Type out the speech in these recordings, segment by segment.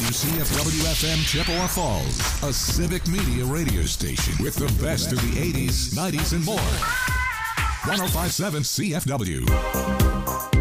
CFW-FM Chippewa Falls, a civic media radio station with the best of the 80s, 90s, and more. 105.7 CFW.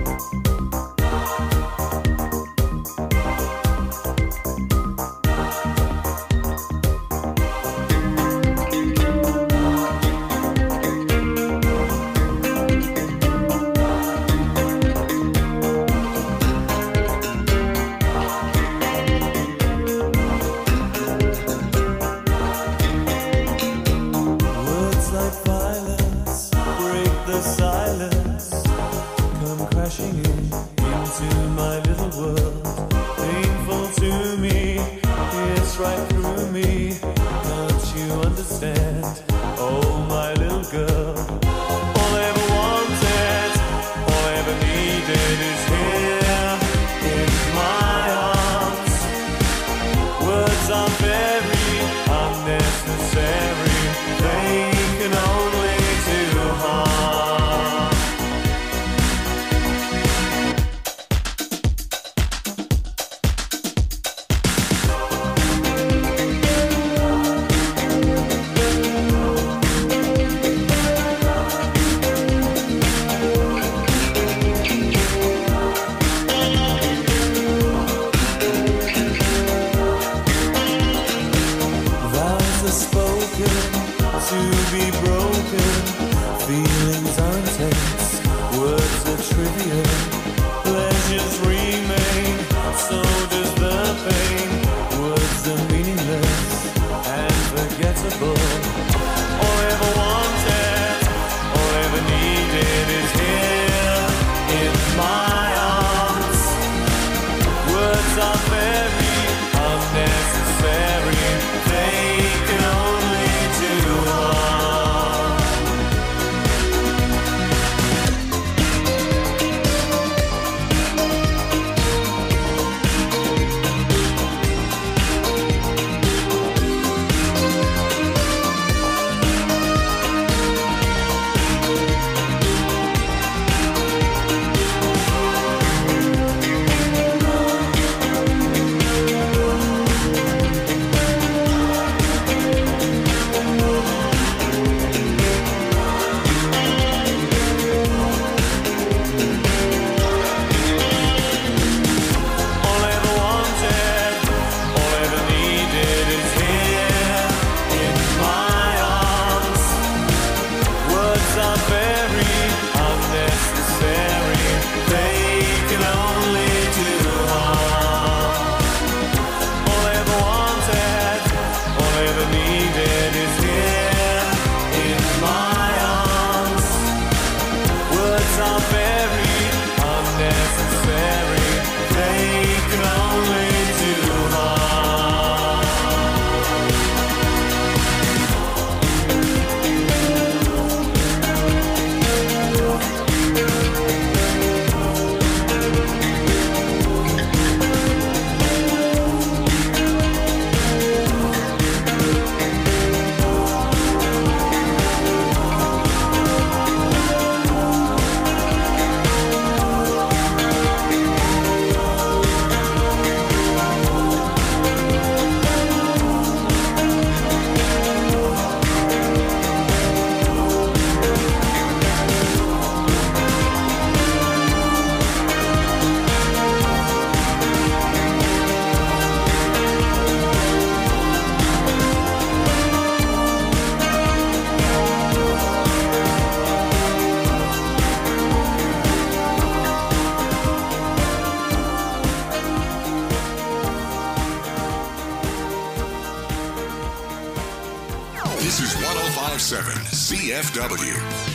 This is 105.7 CFW.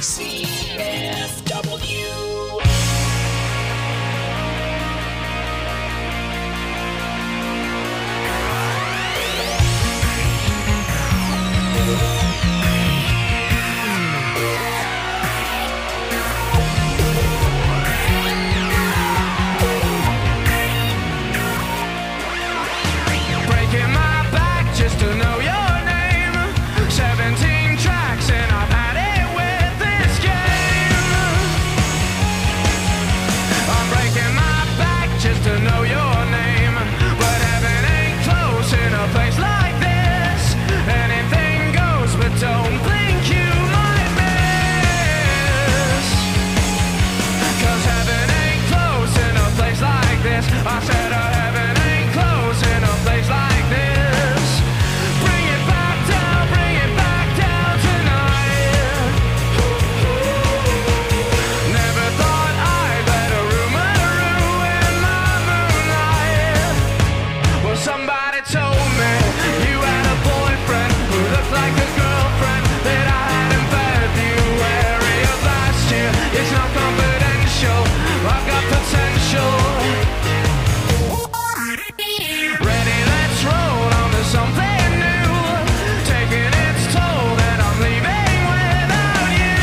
CFW. Breaking my back just to know your name. 17 tracks and I've had it with this game. I'm breaking my back just to know your name, but heaven ain't I've got potential. Ready, let's roll on to something new. Taking its toll, and I'm leaving without you.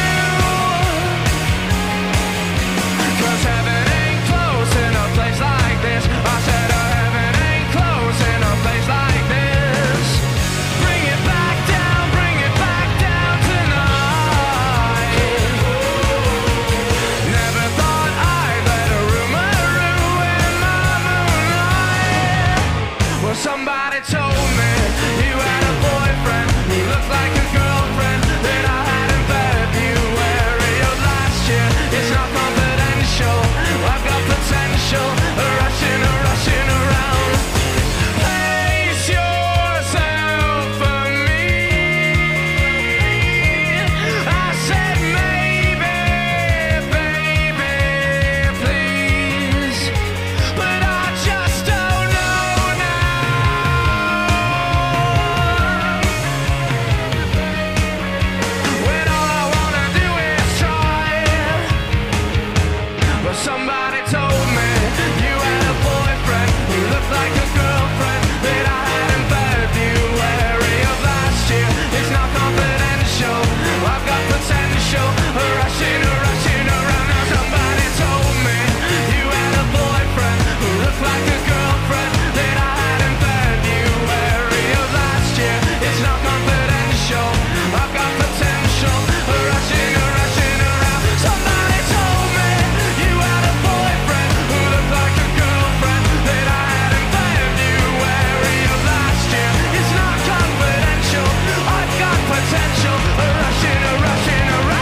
'Cause heaven ain't close in a place like this. I said heaven ain't close in a place like this. Bring it back down tonight. Never thought I'd let a rumor ruin my moonlight. Well, somebody told me you had a boyfriend who looked like a girlfriend that I had in February of last year. It's not confidential. I've got potential. Rushing around. Place yourself for me. I said maybe, baby, please. But I just don't know now. When all I wanna do is try. But somebody told me you had a boyfriend who looked like a girlfriend that I had in February of last year. It's not confidential. I've got potential. Rushing around. Now somebody told me you had a boyfriend who looked like a girlfriend that I had in February of last year. It's not confidential. I've got potential. Rushing around. Somebody told me you had a boyfriend who looked like a girlfriend that I had in February of last year. It's not confidential. I've got potential. Rushing around.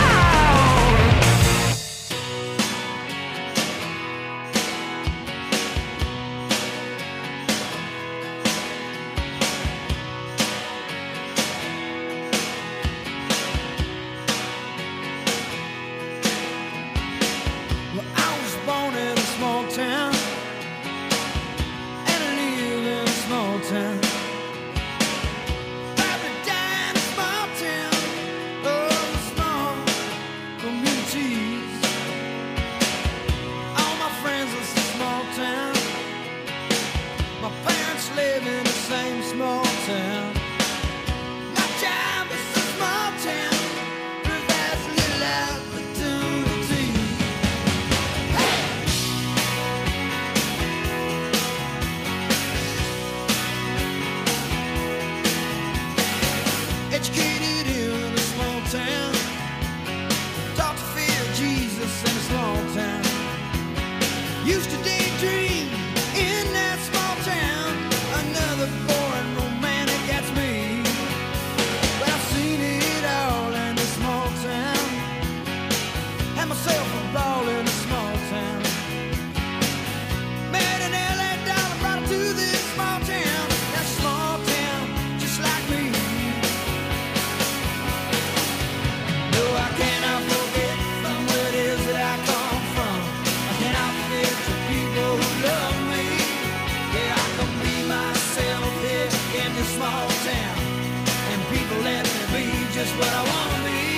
Well, I was born in a small town, and I live in a small town. Probably die in a small town. Oh, small communities. All my friends are from small town. My parents live in the same small town. My job is a small town. Provides little opportunity. Educated in a small town. Taught to fear Jesus in a small town. Used to daydream in that small town. Another boring romantic gets me. But I've seen it all in a small town. Had myself a ball in a small town. Met an LA dollar, brought her to this small town. That small town, just like me. No, I cannot forget from where it is that I come from. I cannot forget the people who love me. Yeah, I can be myself here in this small town. And people let me be just what I want to be.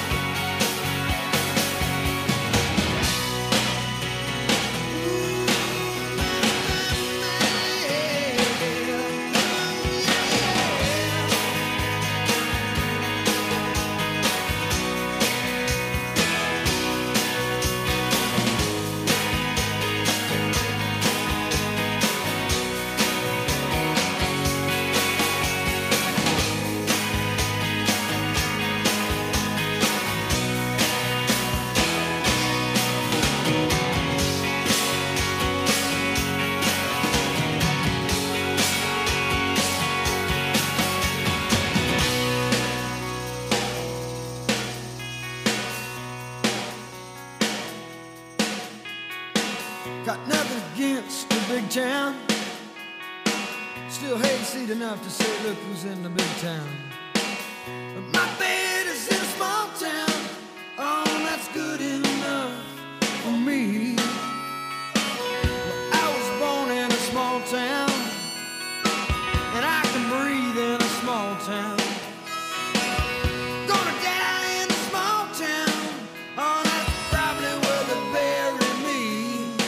Got nothing against the big town. Still hayseed enough to say, look who's in the big town. But my bed is in a small town. Oh, that's good enough for me. Well, I was born in a small town, and I can breathe in a small town. Gonna die in a small town. Oh, that's probably where they bury me.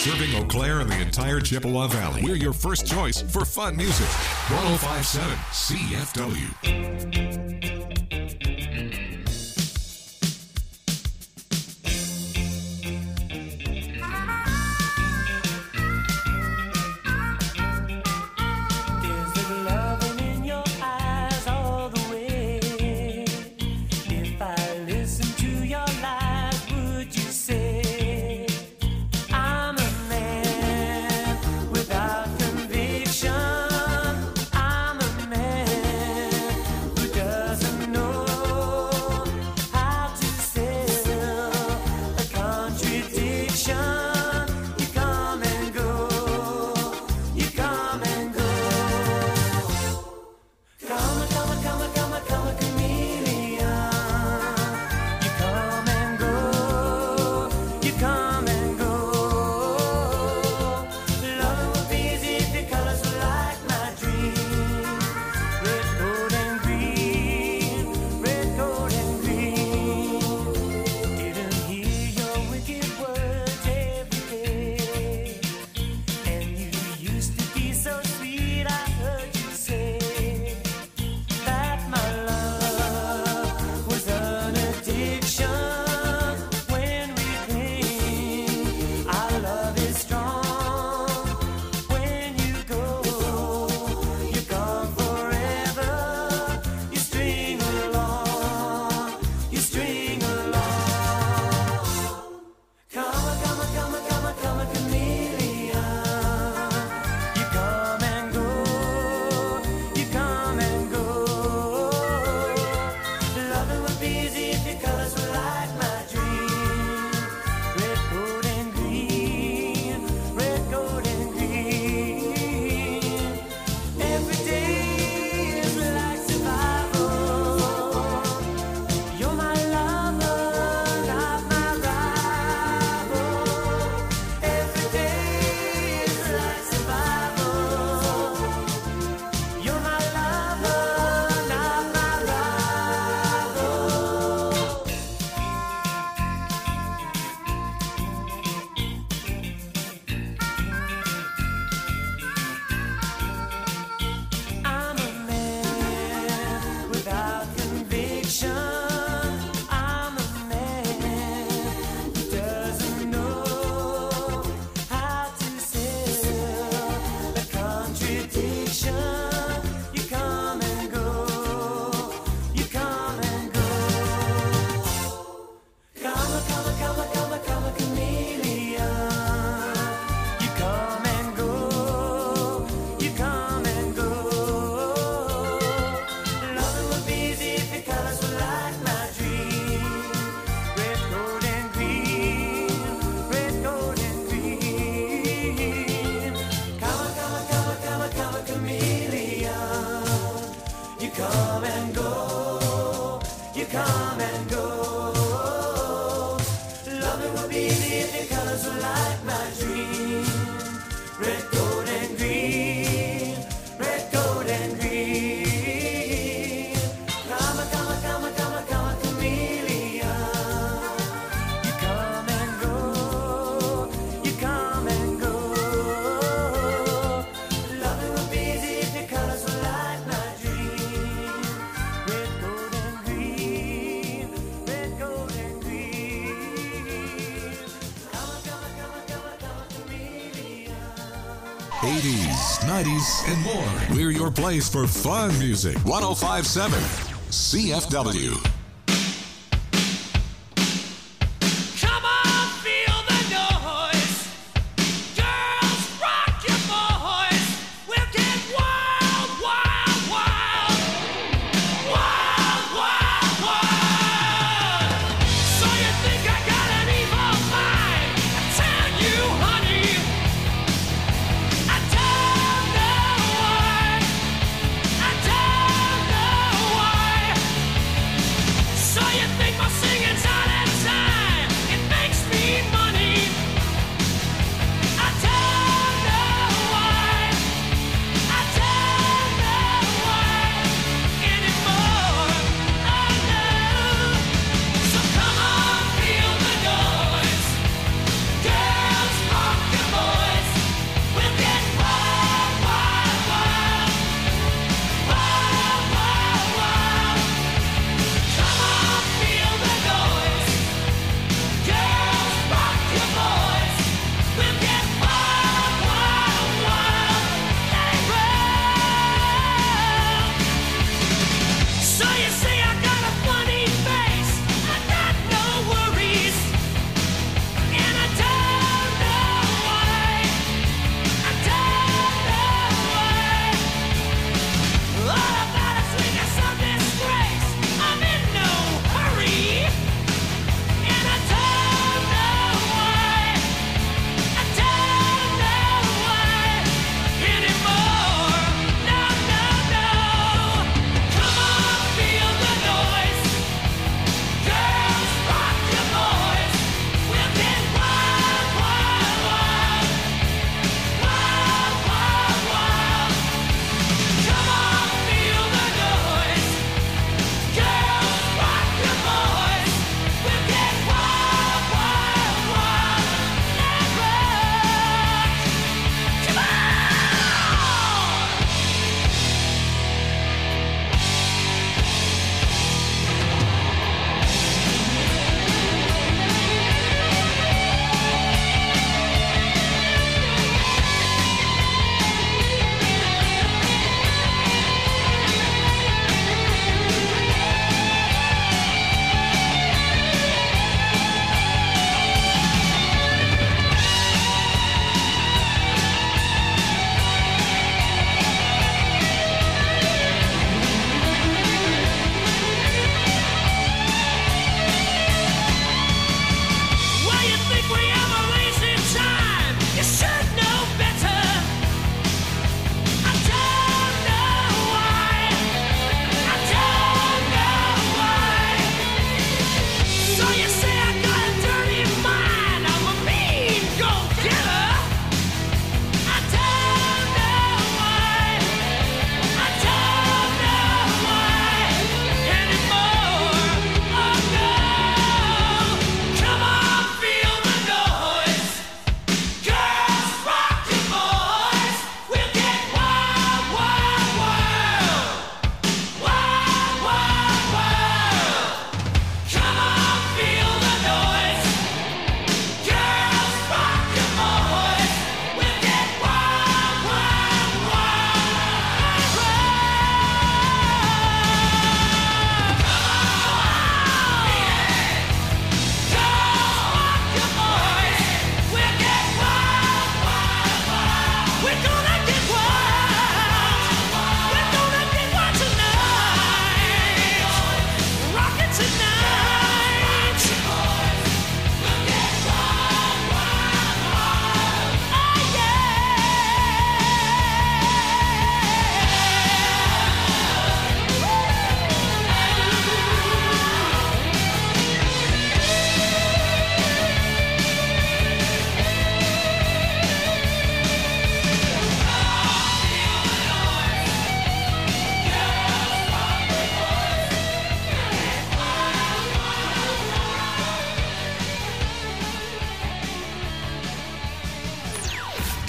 Serving Eau Claire and the entire Chippewa Valley. We're your first choice for fun music. 1057 CFW. And more. We're your place for fun music. 1057 CFW.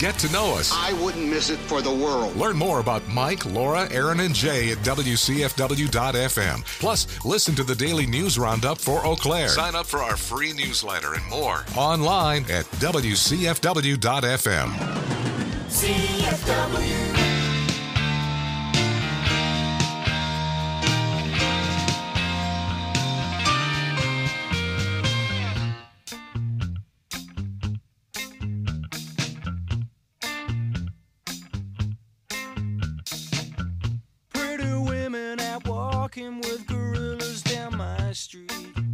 get to know us. I wouldn't miss it for the world. Learn more about Mike, Laura, Aaron, and Jay at WCFW.FM. Plus, listen to the daily news roundup for Eau Claire. Sign up for our free newsletter and more online at WCFW.FM. CFW. With gorillas down my street.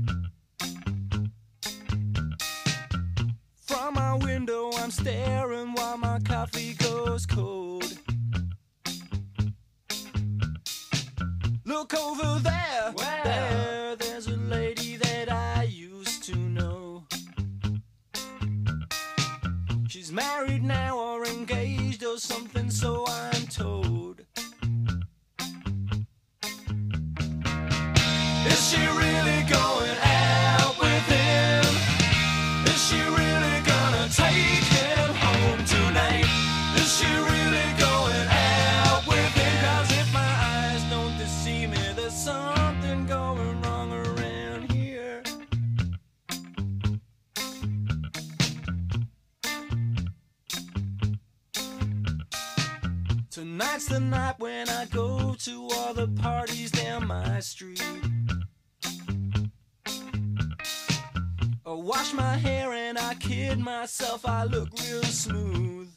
From my window I'm staring while my coffee goes cold. Look over there, there's a lady that I used to know. She's married now or engaged or something, so I'm told. Is she really going out with him? Is she really gonna take him home tonight? Is she really going out with him? 'Cause if my eyes don't deceive me, there's something going wrong around here. Tonight's the night when I go to all the parties down my street. I wash my hair and I kid myself, I look real smooth.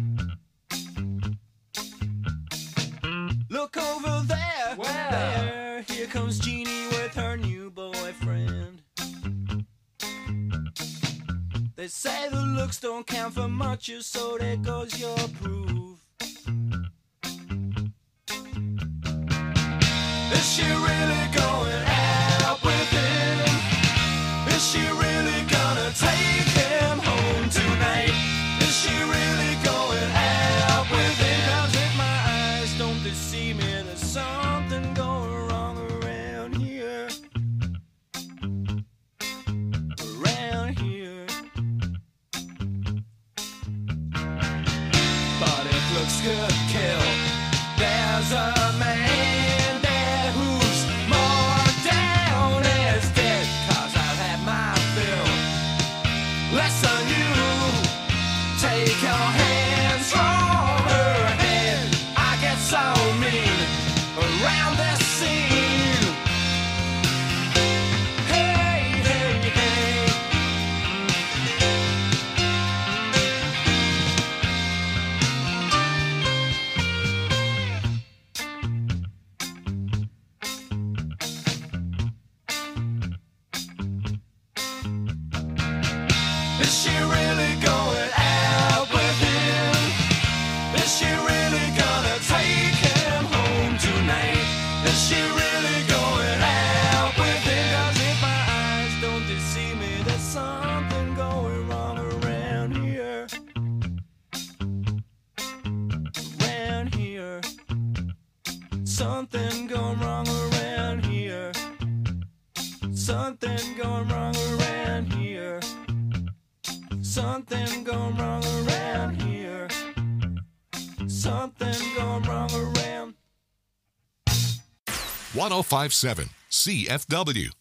Look over there, there, here comes Jeannie with her new boyfriend. They say the looks don't count for much, so there goes your proof. Is she really going out with him? Is she really gonna take him home tonight? Is she really going out with him? 'Cause if my eyes don't deceive me, there's something going wrong around here. Around here. But if looks could kill, there's a man there who's more down as dead. 'Cause I've had my fill. Less than you. Take your hands from her head. I get so mean around this scene. Hey, hey, hey. Is she really going out with him? Is she really gonna take him home tonight? Is she really going out with him? 'Cause if my eyes don't deceive me, there's something going wrong around here. Around here. Something going wrong around here. Something going wrong around here. Something going wrong around here. Something going wrong around. 1057 CFW.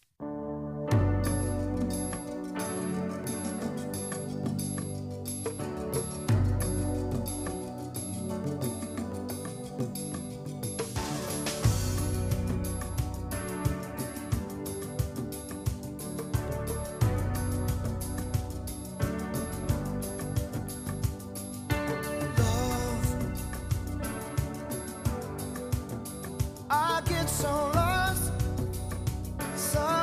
I get so lost, so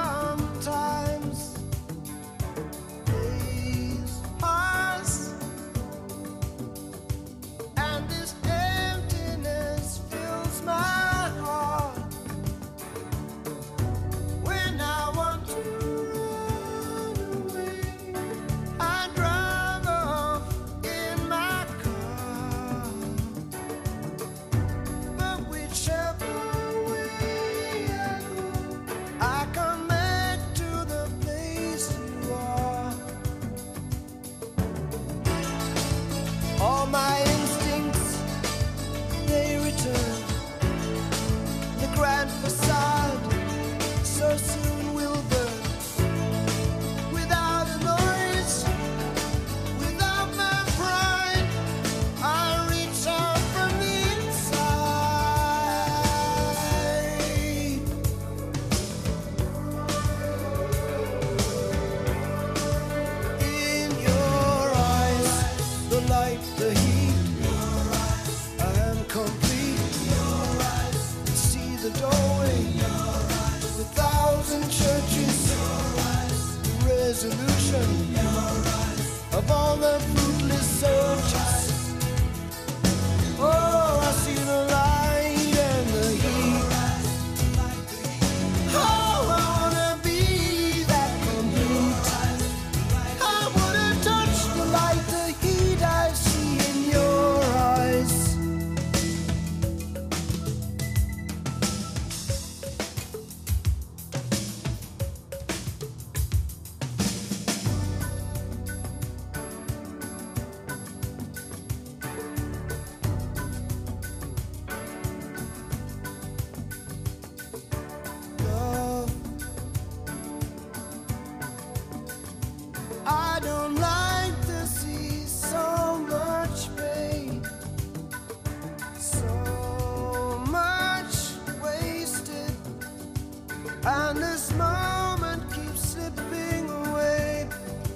And this moment keeps slipping away.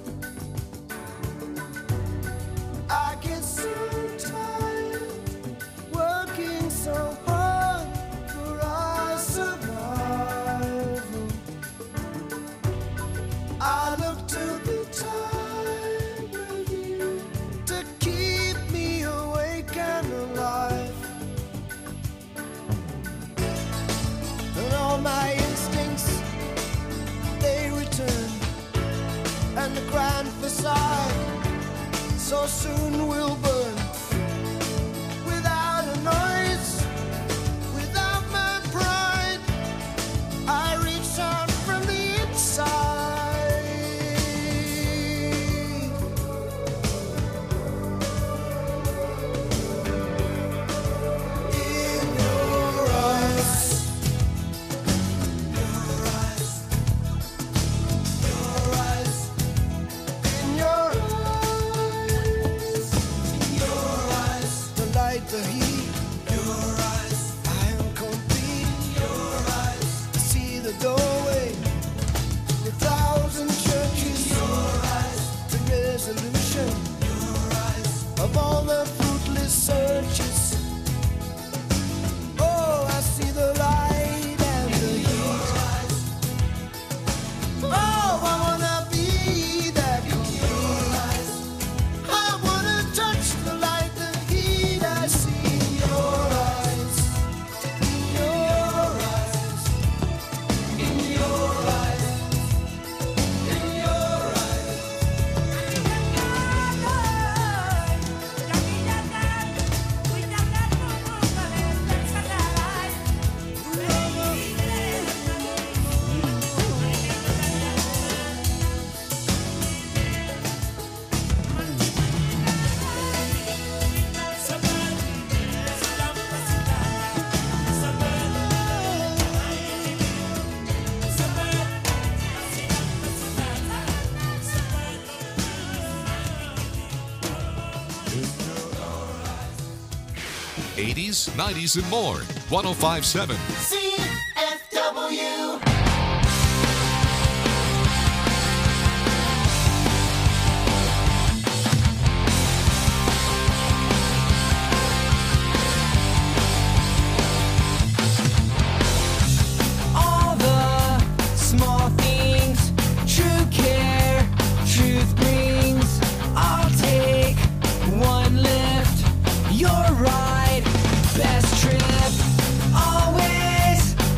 I get so tired working so hard for our survival. I look to the time with you to keep me awake and alive. And all my instincts, they return, and the grand facade so soon will burn. Without a noise, without my pride, I reach out from the inside. In your eyes, your eyes, your eyes, in your eyes, your eyes, the light, the heat, your eyes, I am complete, your eyes, I see the doorway, the thousand churches, your eyes, the resolution, your eyes, of all the fruitless searches. Oh, I see the light and the heat. Oh, I wanna be that complete. I wanna touch the light, the heat I see in your eyes. In your eyes. In your eyes. In your eyes. '80s, '90s, and more. 105.7. CFW. All the small things, true care, truth brings. I'll take one lift, your ride, best trip, always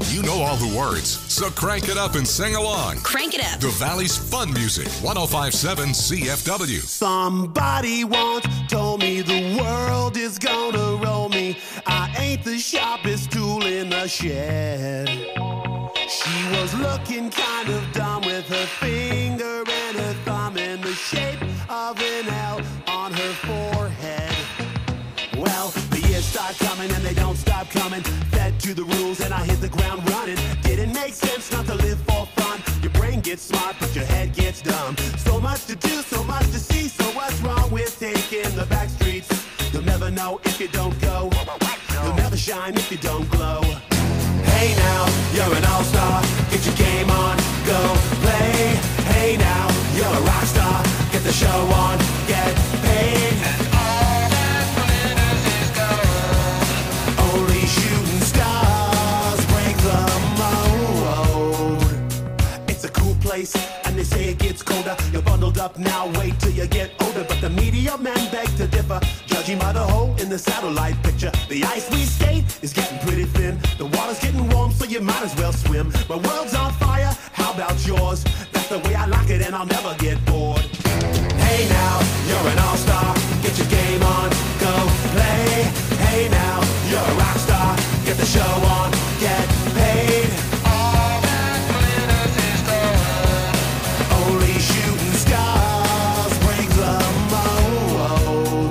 You know all the words, so crank it up and sing along. Crank it up. The Valley's fun music, 105.7 CFW. Somebody once told me the world is gonna roll me. I ain't the sharpest tool in the shed. She was looking kind of dumb with her finger and her thumb in the shape of an L on her forehead. Well, the years start coming and they don't stop coming. Fed to the rules and I hit the ground running. Didn't make sense not to live for fun. Your brain gets smart but your head gets dumb. So much to do, so much to see. So what's wrong with taking the back streets? You'll never know if you don't go. You'll never shine if you don't glow. Hey now, you're an all-star. Get your game on, go play. Hey now, you're a rock star. Get the show on, get paid. And all that glitters is gold. Only shooting stars break the mold. It's a cool place, and they say it gets colder. You're bundled up now, wait till you get older. But the media men beg to differ, judging by the hole in the satellite picture. The ice we skate is getting pretty thin. The water's getting warm, so you might as well swim. My world's on fire, how about yours? That's the way I like it, and I'll never get bored. Hey now, you're an all-star. Get your game on, go play. Hey now, you're a rock star. Get the show on, get paid. All that glitters is gold. Only shooting stars break the mold.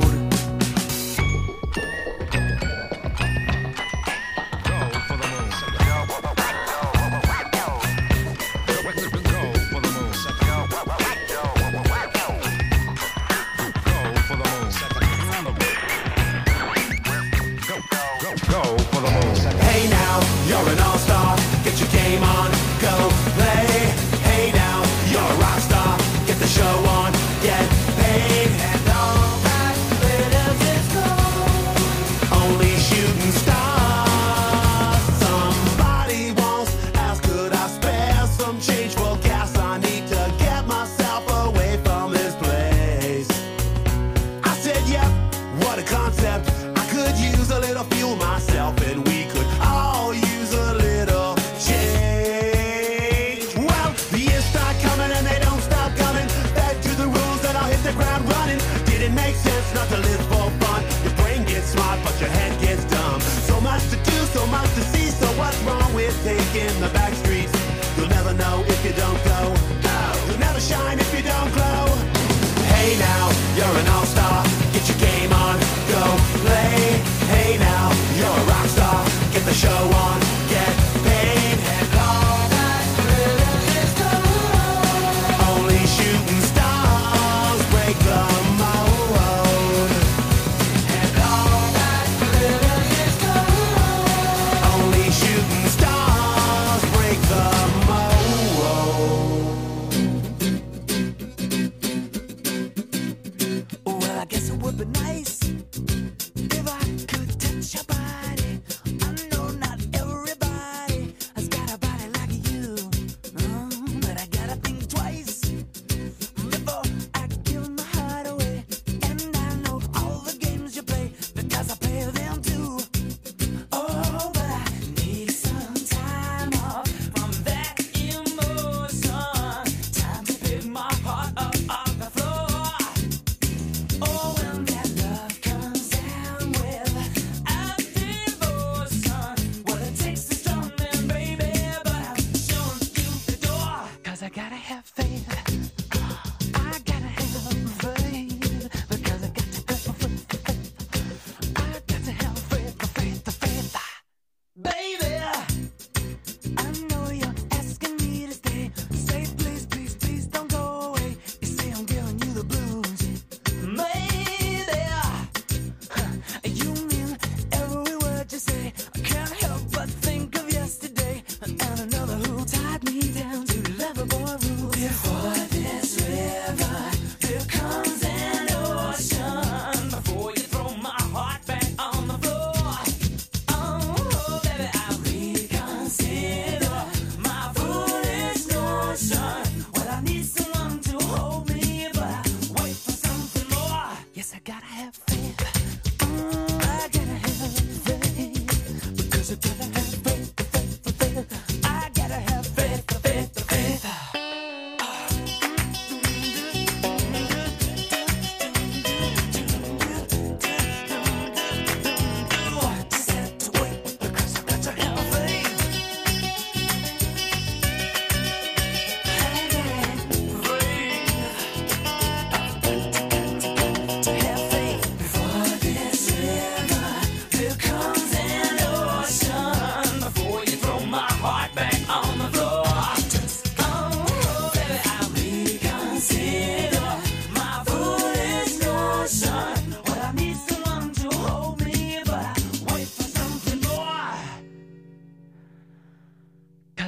Hey now, you're an all-star. Get your game on, go play. Hey now, you're a rock star. Get the show on, get paid. And all that glitters is gold. Only shooting stars. Somebody once asked, could I spare some change for gas? I need to get myself away from this place. I said, yep, what a concept. I could use a little fuel myself, and we could all use a little change. Well, the years start coming and they don't stop coming. Back to the rules and I'll hit the ground running. Didn't make sense not to live for fun. Your brain gets smart but your head gets dumb. So much to do, so much to see. So what's wrong with taking the back streets? You'll never know if you don't go. You'll never shine if you don't glow. Hey now, you're an all-star. Get your game on, go play. Hey now, you're a rock star. Get the show on, get paid. And all that glitters is gold. Only shooting stars break the mold. And all that glitters is gold. Only shooting stars break the mold. Well, I guess it would be nice if I could touch your body. I know not every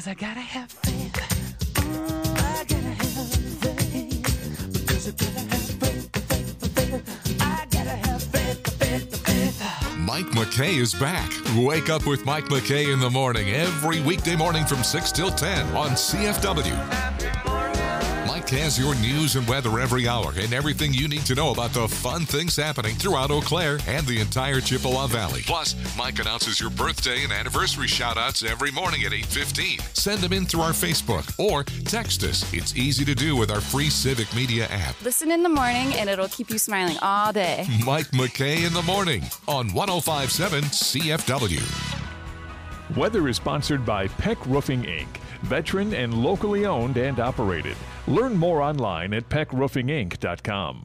I gotta have faith. I gotta have faith. Because I gotta have faith. I gotta have faith. Mike McKay is back. Wake up with Mike McKay in the morning every weekday morning from 6 till 10 on CFW. Mike has your news and weather every hour and everything you need to know about the fun things happening throughout Eau Claire and the entire Chippewa Valley. Plus, Mike announces your birthday and anniversary shout-outs every morning at 8:15. Send them in through our Facebook or text us. It's easy to do with our free Civic Media app. Listen in the morning and it'll keep you smiling all day. Mike McKay in the morning on 105.7 CFW. Weather is sponsored by Peck Roofing, Inc., veteran and locally owned and operated. Learn more online at peckroofinginc.com.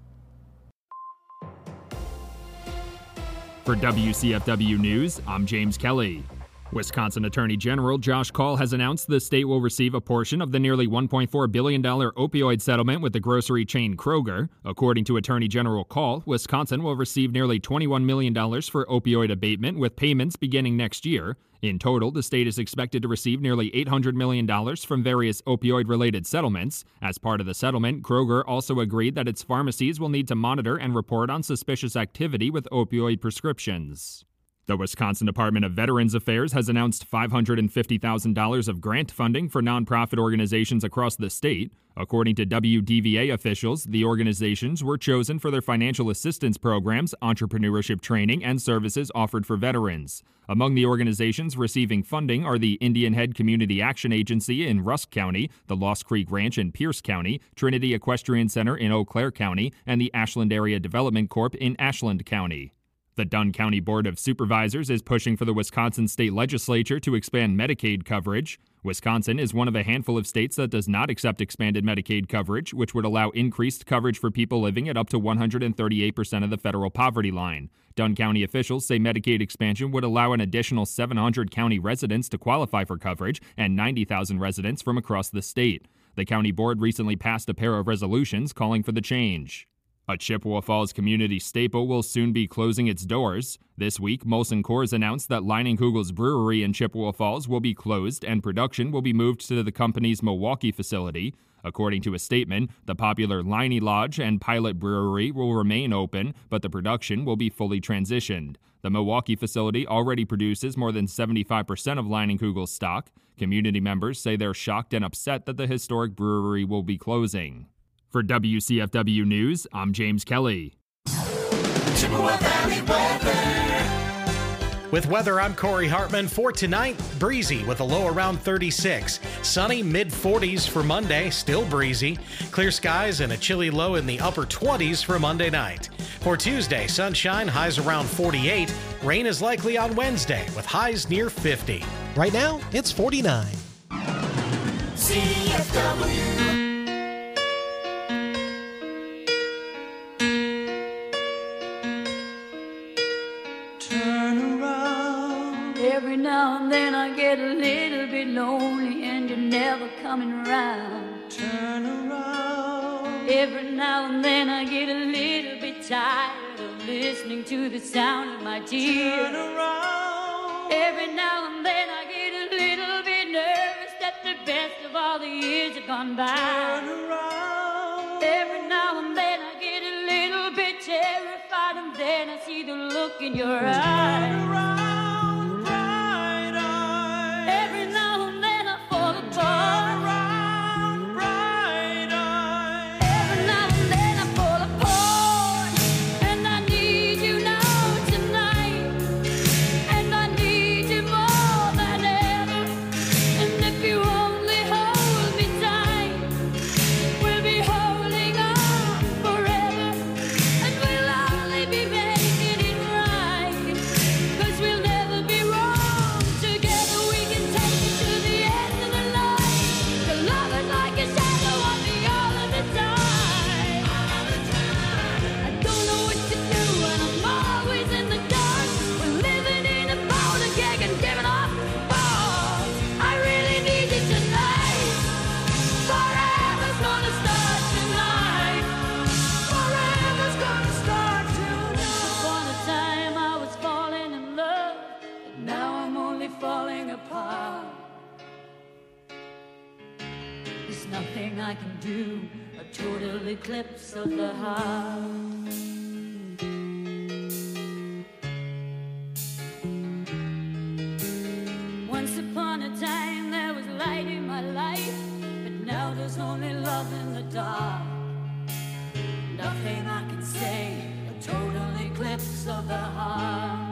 For WCFW News, I'm James Kelly. Wisconsin Attorney General Josh Kaul has announced the state will receive a portion of the nearly $1.4 billion opioid settlement with the grocery chain Kroger. According to Attorney General Kaul, Wisconsin will receive nearly $21 million for opioid abatement, with payments beginning next year. In total, the state is expected to receive nearly $800 million from various opioid-related settlements. As part of the settlement, Kroger also agreed that its pharmacies will need to monitor and report on suspicious activity with opioid prescriptions. The Wisconsin Department of Veterans Affairs has announced $550,000 of grant funding for nonprofit organizations across the state. According to WDVA officials, the organizations were chosen for their financial assistance programs, entrepreneurship training, and services offered for veterans. Among the organizations receiving funding are the Indian Head Community Action Agency in Rusk County, the Lost Creek Ranch in Pierce County, Trinity Equestrian Center in Eau Claire County, and the Ashland Area Development Corp in Ashland County. The Dunn County Board of Supervisors is pushing for the Wisconsin State Legislature to expand Medicaid coverage. Wisconsin is one of a handful of states that does not accept expanded Medicaid coverage, which would allow increased coverage for people living at up to 138% of the federal poverty line. Dunn County officials say Medicaid expansion would allow an additional 700 county residents to qualify for coverage and 90,000 residents from across the state. The county board recently passed a pair of resolutions calling for the change. A Chippewa Falls community staple will soon be closing its doors. This week, Molson Coors announced that Leinenkugel's brewery in Chippewa Falls will be closed and production will be moved to the company's Milwaukee facility. According to a statement, the popular Leinie Lodge and Pilot Brewery will remain open, but the production will be fully transitioned. The Milwaukee facility already produces more than 75% of Leinenkugel's stock. Community members say they're shocked and upset that the historic brewery will be closing. For WCFW News, I'm James Kelly. Chippewa Valley weather. With weather, I'm Corey Hartman. For tonight, breezy with a low around 36. Sunny, mid-40s for Monday, still breezy. Clear skies and a chilly low in the upper 20s for Monday night. For Tuesday, sunshine, highs around 48. Rain is likely on Wednesday with highs near 50. Right now, it's 49. CFW. Every now and then I get a little bit lonely and you're never coming around. Turn around. Every now and then I get a little bit tired of listening to the sound of my tears. Turn around. Every now and then I get a little bit nervous that the best of all the years have gone by. Turn around. Every now and then I get a little bit terrified and then I see the look in your eyes. Turn around. We'll I can do, a total eclipse of the heart. Once upon a time there was light in my life, but now there's only love in the dark. Nothing I can say, a total eclipse of the heart.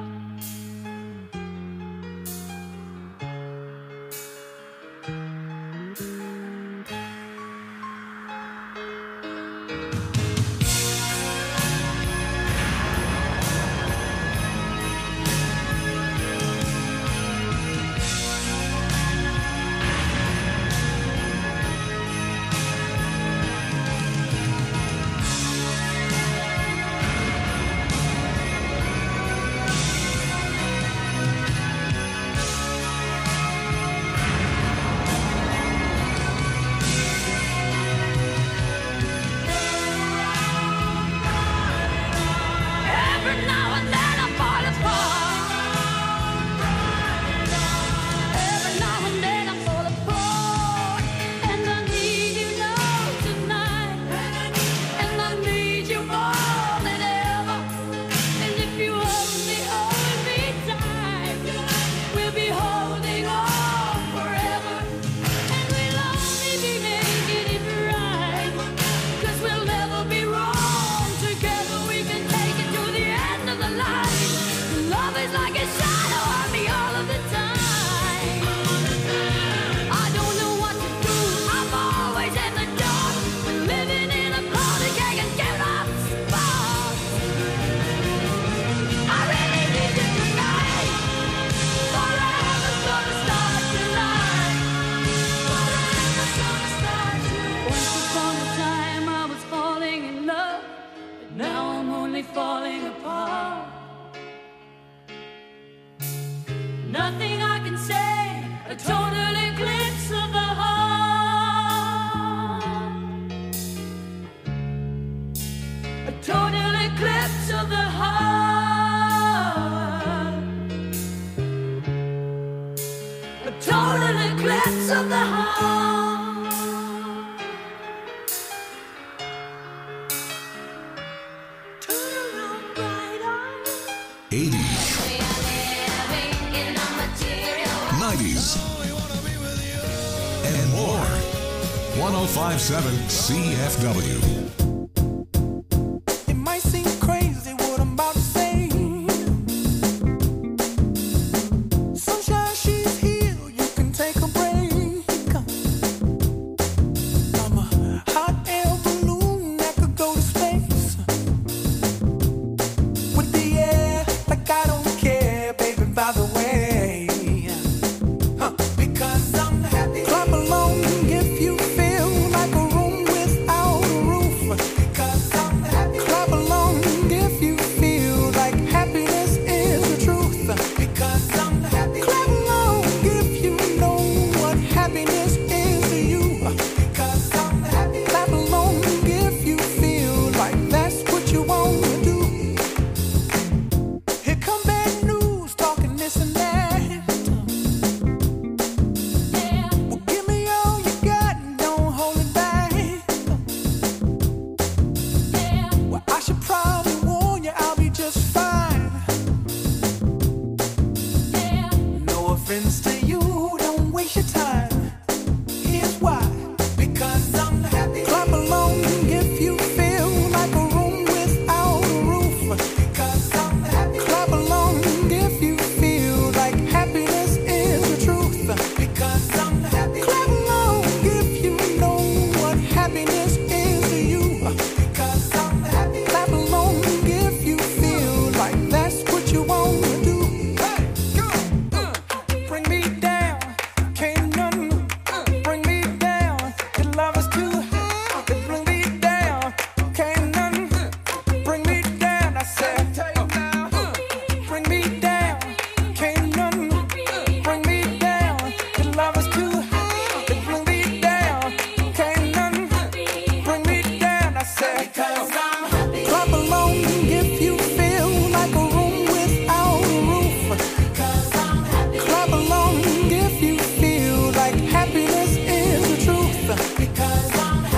Nothing I can say, a total eclipse of the heart. A total eclipse of the heart. A total eclipse of the heart. Turn around, bright eyes. 80s. 90s. And more. 1057 CFW. It might seem crazy what I'm about to say. Sunshine, she's here, you can take a break. I'm a hot air balloon that could go to space. With the air, like I don't care, baby, by the way. Because I'm happy.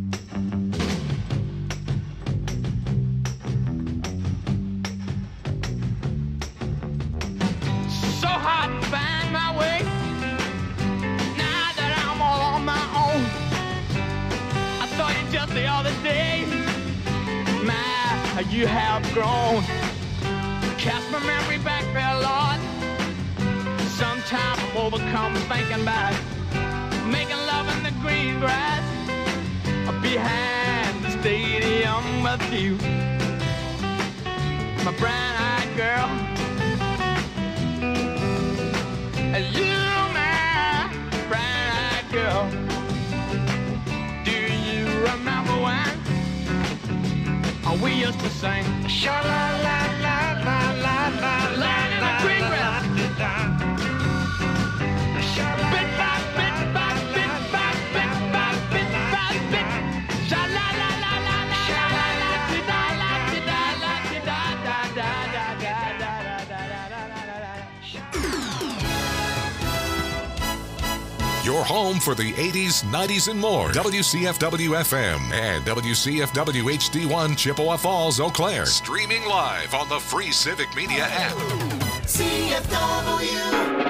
So hard to find my way. Now that I'm all on my own. I saw you just the other day. My, how you have grown. Cast my memory back there, Lord. Sometimes I'm overcome thinking about making love in the green grass behind the stadium with you. My brown-eyed girl. You, my brown-eyed girl. Do you remember when we used to sing sha-la-la-la-la-la-la-la in the green grass? Bit by bit by bit by bit by bit by bit. Your home for the 80s, 90s, and more. WCFW-FM and WCFW HD1 Chippewa Falls, Eau Claire. Streaming live on the free Civic Media app. CFW.